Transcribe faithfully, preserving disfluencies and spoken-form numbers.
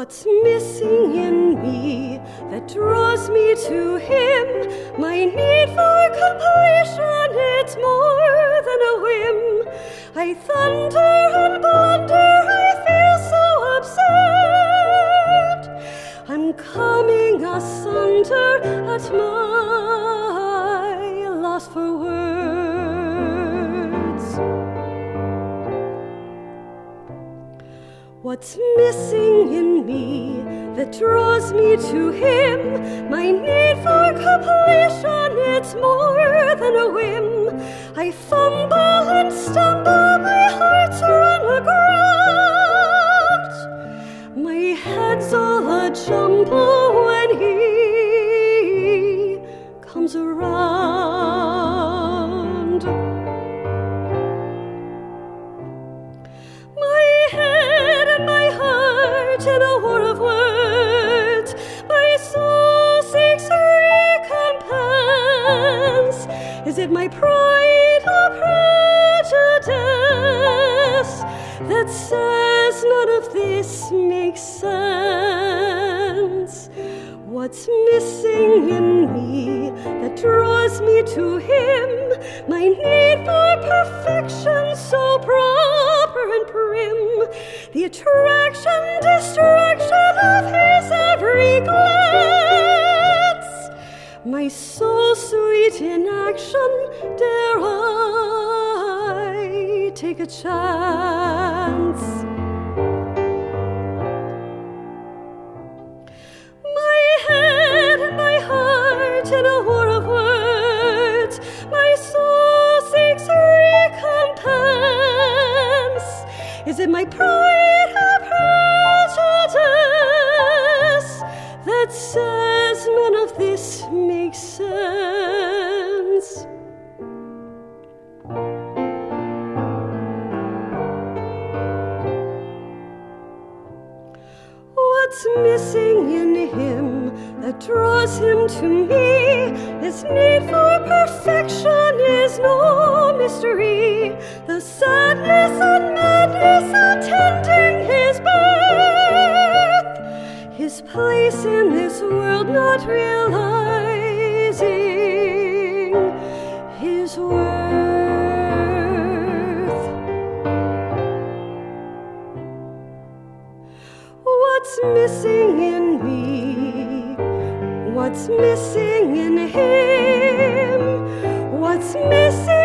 What's missing in me that draws me to him? My need for completion, it's more than a whim. I thunder and blunder, I feel so upset. I'm coming asunder at my loss for words. What's missing in me that draws me to him? My need for completion, it's more than a whim. I fumble and stumble, my heart's run aground. My head's all a jumble when he comes around. My head and my heart in a war of words, my soul seeks recompense. Is it my pride or prejudice that says none of this makes sense? What's missing in me that draws me to him? My need for perfection so proper and prim, the attraction, distraction of his every glance. My soul sweet in action, dare I take a chance? My head and my heart in a war of words, my soul seeks recompense. Is it my pride or prejudice that says none of this makes sense? What's missing in him that draws him to me? His need for perfection is no mystery. The sadness and madness attending his birth, his place in this world not realizing his worth. What's missing in me? What's missing in him? What's missing?